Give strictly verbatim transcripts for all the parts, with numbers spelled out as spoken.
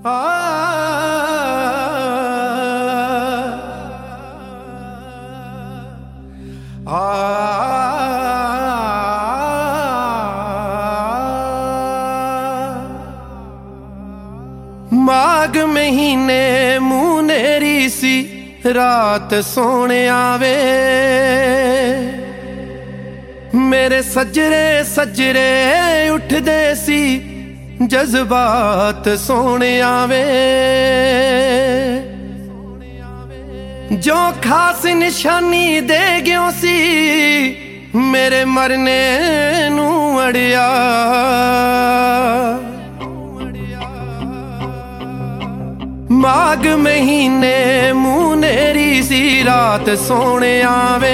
माघ महीने मुनेरी सी रात सोने आवे, मेरे सजरे सजरे उठदे सी जज्बात सोने आवे। जो खास निशानी दे गयो सी मेरे मरने नू अड़िया, माघ महीने मुनेरी सी रात सोने आवे,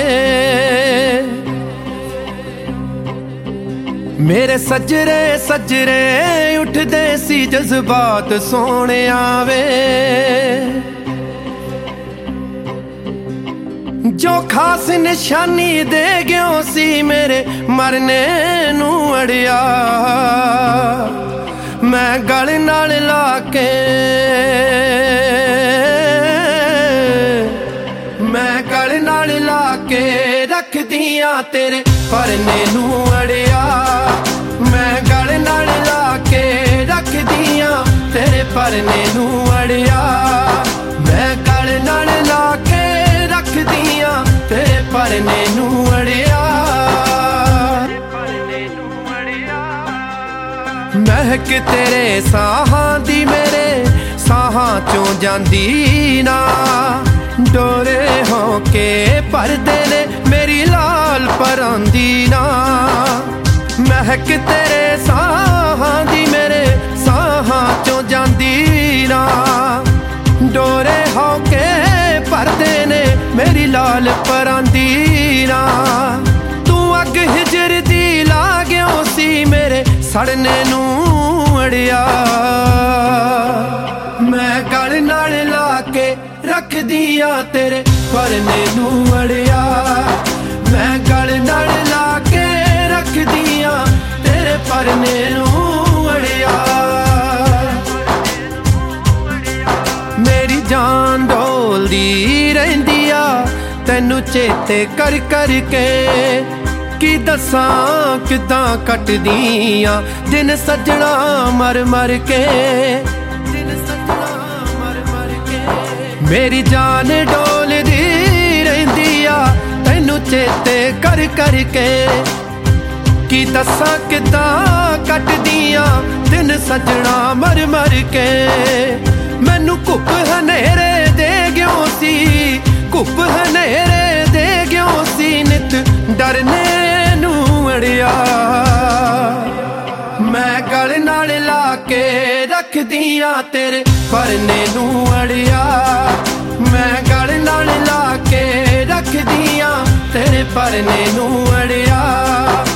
मेरे सजरे सजरे उठदे सी जज्बात सोने आवे। जो खास निशानी दे गयो सी मेरे मरने नू अड़िया, मैं गल नाल ला के मैं गल नाल ला के रख दिया तेरे परने नू अड़िया, मैं गल नाल ला के रख दिया तेरे परने नू अड़िया, मैं गल नाल ला के रख दिया तेरे परने नू अड़िया। महक तेरे साहां दी मेरे साहां चों जांदी ना, डोरे हो के परदे ने मेरी लाल परांदी ना। महक तेरे साहां दी मेरे साहां चों जांदी ना, डोरे हो के परदे ने मेरी लाल परांदी ना। तू अग हिजर दी ला गयो सी मेरे सड़ने नू अड़िया, मैं गल नाल ला के रख दिया तेरे परने नू अड़िया, मैं गल नाल ला के रख दिया तेरे परने नू अड़िया। मेरी जान डोलदी रहिंदी आ तैनू चेते कर कर के, की दसां किदां कटदियां दिन सजना मर मर के, दिन सजना मर मर के। मेरी जान डोलदी रहिंदी आ तैनू चेते कर कर के, की दसां किदां कटदियां दिन सजना मर मर के। मैनू घुप हनेरे दे गयो सी घुप हनेरे दे गयो सी नित डरने नू अड़िया, मैं गल नाल ला के रख दिया तेरे परने नू अड़िया, मैं गल नाल ला के रख दिया तेरे परने नू अड़िया।